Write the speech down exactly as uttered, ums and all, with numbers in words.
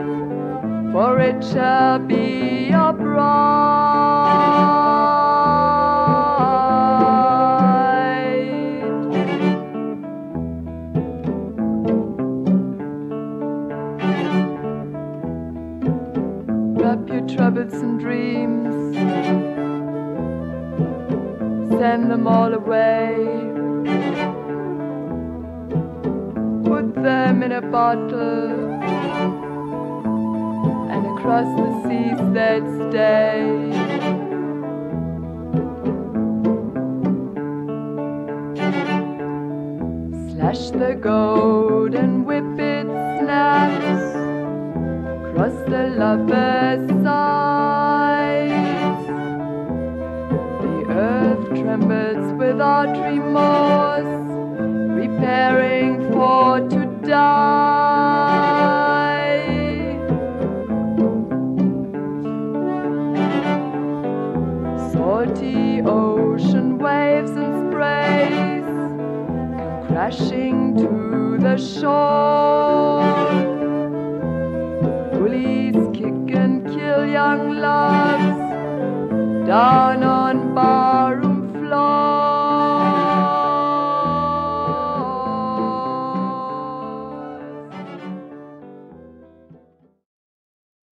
for it shall be your bride. Wrap your troublesome dreams, send them all away, put them in a bottle, and across the seas they'd stay. Slash the goat and whip it snaps across the lover's sides. The earth trembles without remorse, preparing for to die. Salty ocean waves and sprays come crashing to the shore. Bullies kick and kill young loves down on